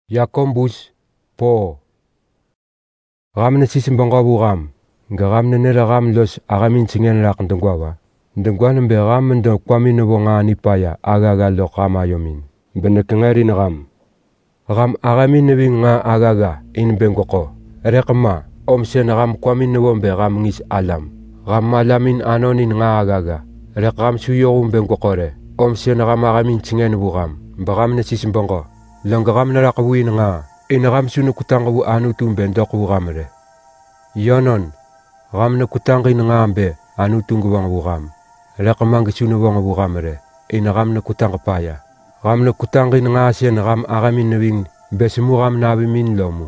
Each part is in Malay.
Yakobus po. Gam na sisimbanggabu gam. Gam na nera gam los agamin singen lak ndungwawa. Ndungwan be gam ndo kwami no bonga ni paya agaga lo kama yomin. Benekengari na gam. Gam agamin ne nga agaga in bengoko. Rekma omsen gam kwami no bombe gam ngis alam. Gam malamin anonin nga agaga. Rekam suyo bengokore. Omsen gam agamin singen bugam. Bagam na sisimbanggo. Langgam na rakawin nga, inagam sunu kutang kawu anu tumben doku gamre. Yonon, gam na kutang kin nga ambe, anu tunggawang bugam. Lakamang sunu wang bugamre, inagam na kutang kapaya. Gam na kutang kin nga siya gam agamin na wing, besemu gam nabimin lomu.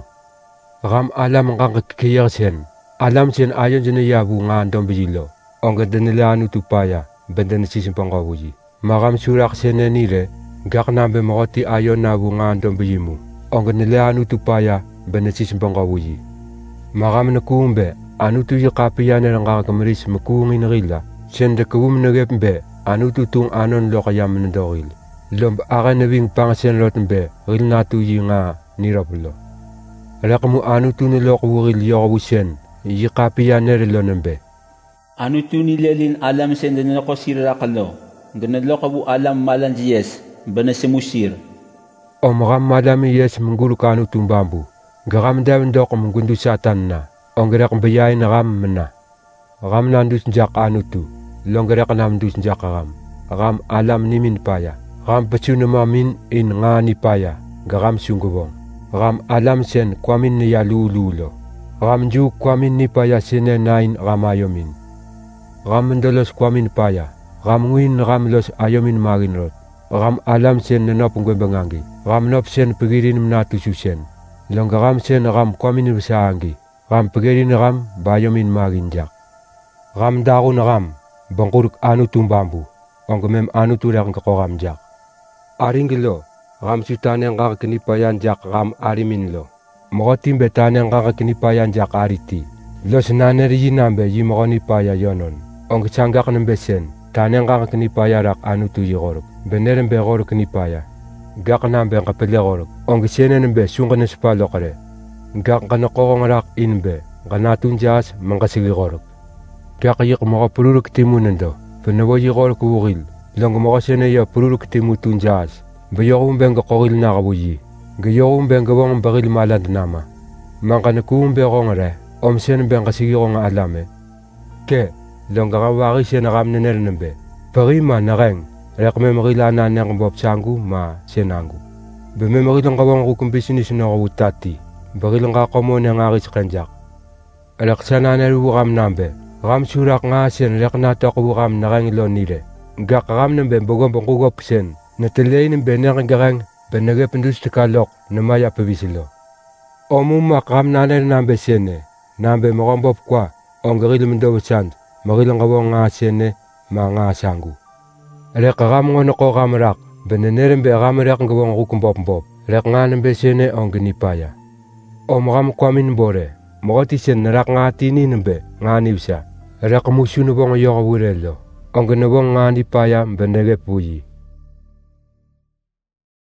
Gam alam kang kikiyar siyan, alam siyan ayon siya na yabu nga andong bijilo. Ang ganda nila anu tupaya, benda na sisimpang kawuji. Magam surak siya na nire, gak nambe makoti ayon na bunga andong bijimu. Ang ganila anu tupaya benesimpang kawuji. Magam na kumbe anu tuya kapiya na lang kakamaris makungin rila. Siyende kawum na gembe anu tutung anon lo kayam na doril. Lomb akan na wing pangasian lot mbe ril na tuyi nga nirapulo. Alakamu anu tunilo kawuril yawusen yi kapiya na rilo nambe. Anu tunilelin alam sende na ko sirakalo. Ganalo kabu alam malanjiyes. Bana semusir. Omram madami yes menggulu kanu tumbambu. Garam dawen dok menggundu satan na. Onggerak mbayai na ram mena. Ram nandus njak anu tu. Longgerak namdus njak ram. Ram alam nimin paya. Ram pecuna mamin in ngani paya. Garam sungguwong. Ram alam sen kwamin ni ya lululo. Ram ju kwamin ni paya sene nain ramayomin. Ram mendolos kwamin paya. Ram nguin ram los ayomin marin rot. Ram alam sen nenop ngwembangangi. Ram nop sen pegirin menatu susen. Longga ram sen ram kwamin besaangi. Ram pegirin ram bayomin maginjak. Ram darun ram bangkuruk anu tumbambu. Onggemem anu turang kekoram jak. Aringgilo ram sutanen kang kenipayan jak ram arimin lo. Mokotim betanen kang kenipayan jak ariti. Lo senaner yinambe yimogoni paya yonon. Ong canggak nembesen. Tanen kang kenipaya rak anu tu yigorok. Beneren be gorok kenipaya. Gak nambe kapele gorok. Ong senen be sungkan sepalo kare. Gak kana kokong rak inbe. Kanatun jas mangkasigi gorok. Gak yik maka pururuk timu nendo. Penawa yigorok wugil. Long maka sene ya pururuk timu tun jas. Bayokum benga kokil na kabuji. Gayokum benga wong bagil maland nama. Mangkana kumbe kongre. Om senen benga sige kong alame. Ke. Longga kawaki siya nakam na nerinambe. Parima na reng, rekme makilana na kang bopsangu ma senangu. Beme makilang kawang kukumbisinis na kawutati. Bakilang kakamo na nga kis kanjak. Alaksana na ruwakam nambe. Ram surak nga siya rek nato kawakam na reng ilo nire. Gakakam nambe bagong pangkugop sen. Natalay nambe na kang gareng benage pendus tikalok na maya pabisilo. Omumak ram na nambe sene. Nambe makambop kwa. Ang garil mandaw sand. Makilang kawang nga siyene, mga sanggu. Rek kakam nga nako kamarak, beneneren be kamarak ang kawang kukumbop-mbop. Rek nga nambe siyene ang ganipaya. O makam kwamin bore, makati siya narak nga tini nambe, nga nibsa. Rek musunubong yung awurelo, ang ganawang nga nipaya benege puyi.